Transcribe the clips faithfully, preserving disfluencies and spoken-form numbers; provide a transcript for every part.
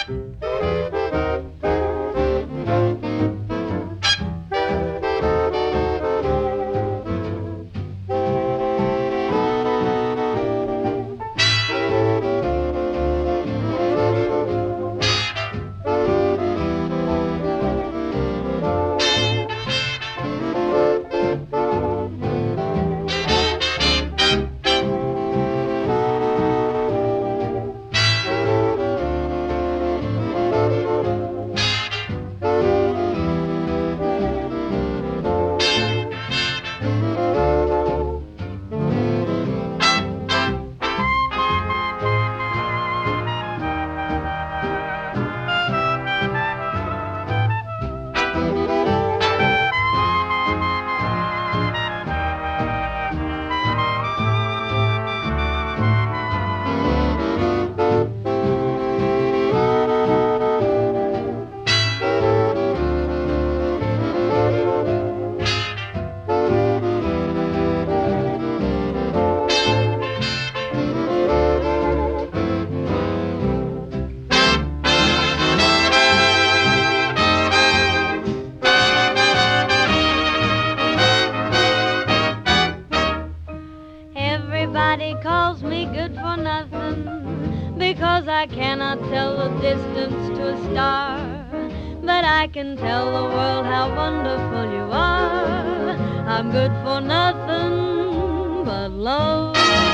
Everybody calls me good for nothing because I cannot tell the distance to a star. But I can tell the world how wonderful you are. I'm good for nothing but love.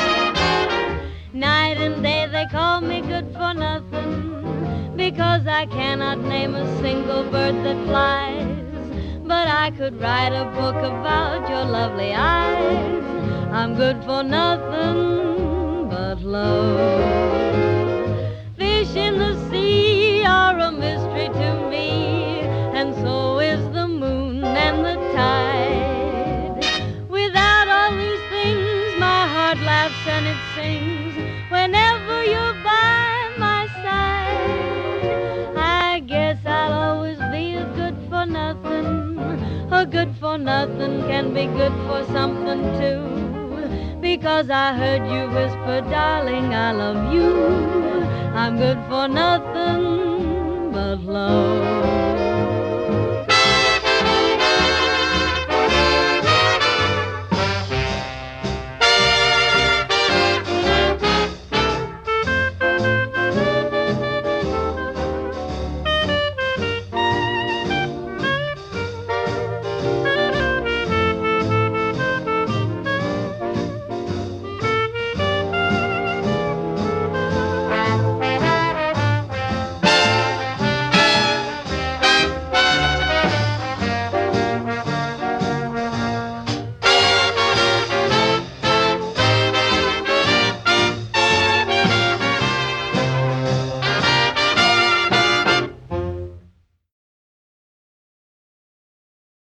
Night and day they call me good for nothing because I cannot name a single bird that flies. But I could write a book about your lovely eyes. I'm good for nothing but love. Fish in the sea are a mystery to me, and so is the moon and the tide. Without all these things, my heart laughs and it sings whenever you're by my side. I guess I'll always be a good for nothing. A good for nothing can be good for something too. Because I heard you whisper, darling, I love you. I'm good for nothing but love.